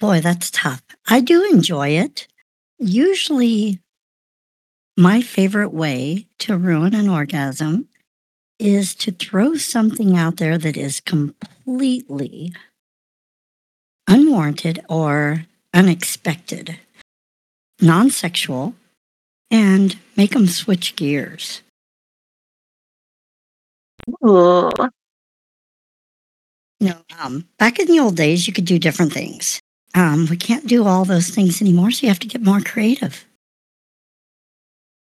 Boy, that's tough. I do enjoy it. Usually, my favorite way to ruin an orgasm is to throw something out there that is completely unwarranted or unexpected, non sexual, and make them switch gears. Ooh. Back in the old days, you could do different things. We can't do all those things anymore, so you have to get more creative.